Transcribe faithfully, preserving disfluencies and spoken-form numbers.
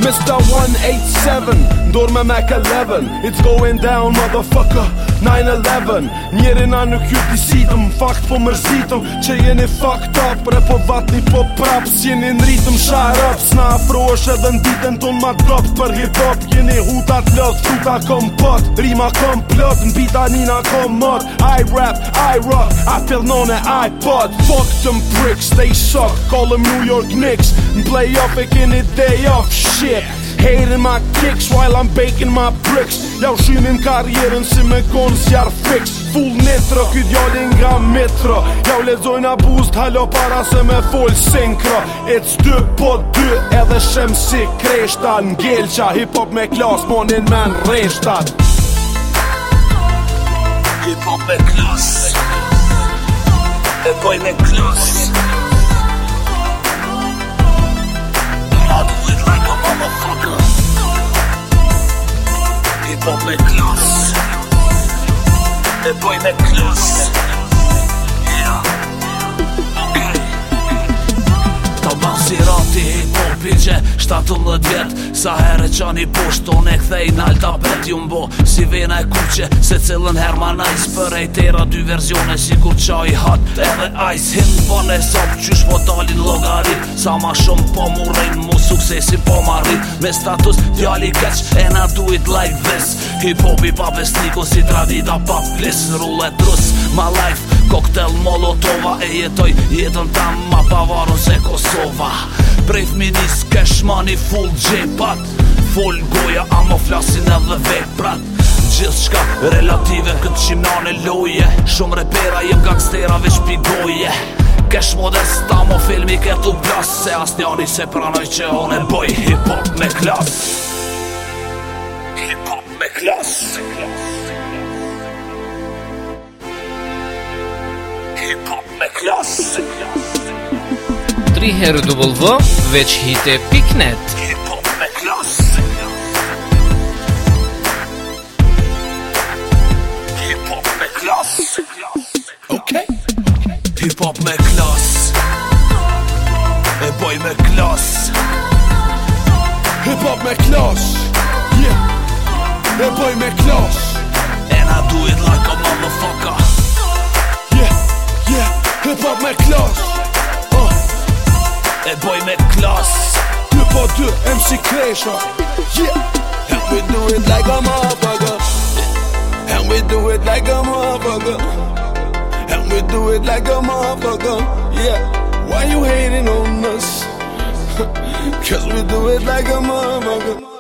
Mister one eighty-seven, ndor me Mac eleven. It's going down, motherfucker, nine eleven. Njeri na nuk ju disitëm, fakt po mërzitëm që jeni fucked up, pre po vatni po prap, s'jeni n'ritëm share up, s'na afrosh edhe n'ditën ton ma drop për hip-hop. Jeni hutat lëth, fruta kompot, rima komplot, n'bita nina komod. I rap, I rock, I feel known at iPod. Fuck them pricks, they suck, call them New York Knicks. N'playoff e keni day off, shit. Hating my kicks while I'm baking my bricks. Ja u shymin karjerën si me konë s'jar fix. Full nitro, ky djallin nga metro. Ja u lezojnë abust, halo para se me full synkro. It's dy po dy, edhe shem si kreshta. N'gelqa, hip-hop me klas, monin men reshtat. Hip-hop me klas, e boj me klas. I do it like a motherfucker. Hip-hop me klas, e boj me klas. Yeah, okay. Ta ban si rati hip-hopi që shtatëmbëdhjetë vjet. Sa herë qani poshton e kthej n'alta bet ju mbo si vena e kuqe, se cilën her ma najs. Për e tera dy versione si kur qaj hot edhe ice. Hin bon e sop qysh po dalin logarit. Sa ma shumë po mu rejn mu suksesi po ma rrit. Me status djali keq e na do it like this. Hip-hopi pa besniku si tradita pa plis. Rullet rus, ma life, koktel molotova. E jetoj jetën tam ma pavarun se Kosova. Prej fminis kesh money full gjepat. Full goja amo flasin edhe veprat. Gjithë shka relative këtë qimnane loje. Shumë repera jem gangstera veç pigoje. Kesh modesta mo filmi këtu plas. Se as njani se pranoj që on e boj hip-hop me klas. Hip-hop me klas. Hip-hop me klas. tri herë w veç hite pik net. Hip-hop me klas. Hip-hop me klas. Okay. Hip-hop me klas, e boj me klas. Hip-hop me klas, yeah, e boj me klas. And I do it like a motherfucker. Yeah, yeah, hip-hop me klas. uh. E boj me klas. Dy po dy, M C Kresha. Yeah, and we do it like a motherfucker. And we do it like a motherfucker. And we do it like a motherfucker. Yeah, why you hating on us? Cause we do it like a motherfucker.